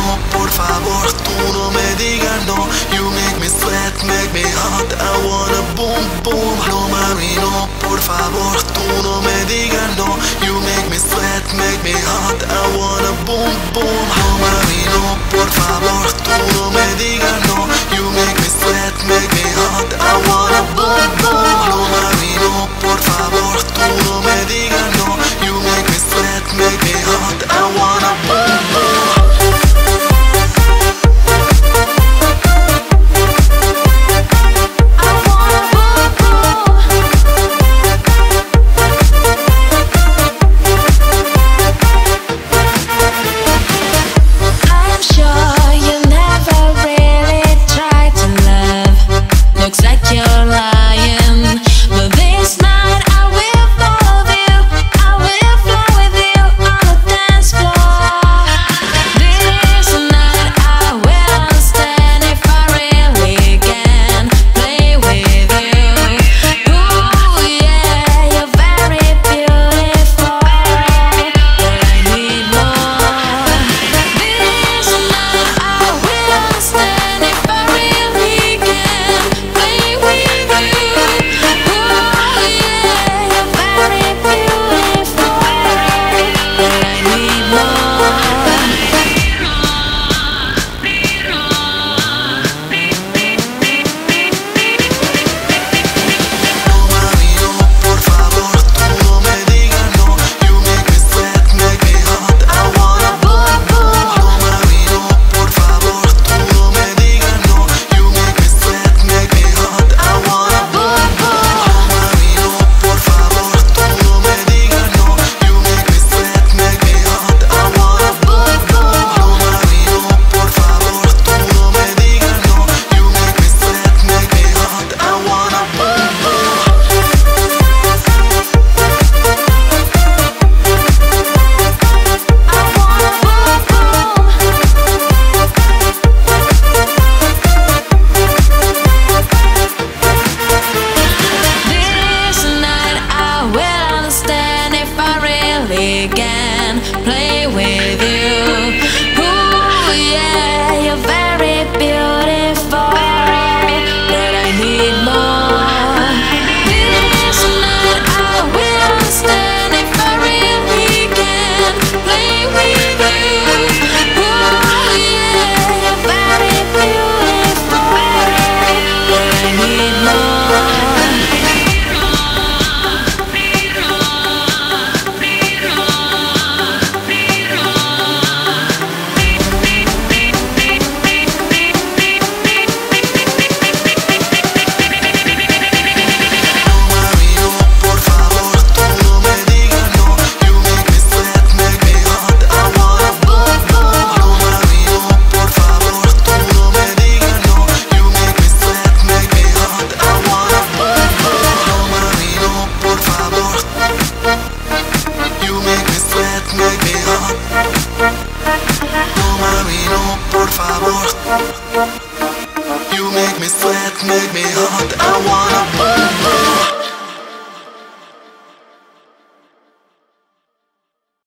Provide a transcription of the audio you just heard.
no, por favor, tú no me digas no. You make me sweat, make me hot, I wanna boom, boom. No, mami, no, por favor, tú no me digas no. You make me sweat, make me hot, I wanna boom, boom. No, mami, no, por favor, tú no me digas no. You make me sweat, make me hot, I wanna boom, boom. No, mami, no, por favor, tú no me digas no. You make me sweat, make me hot, I wanna boom, boom. Can play with you. Ooh, yeah, you're very beautiful, but I need more. This night I will understand if I really can play with you. Ooh, yeah, you're very beautiful, but I need more. You make me sweat, make me hot, I wanna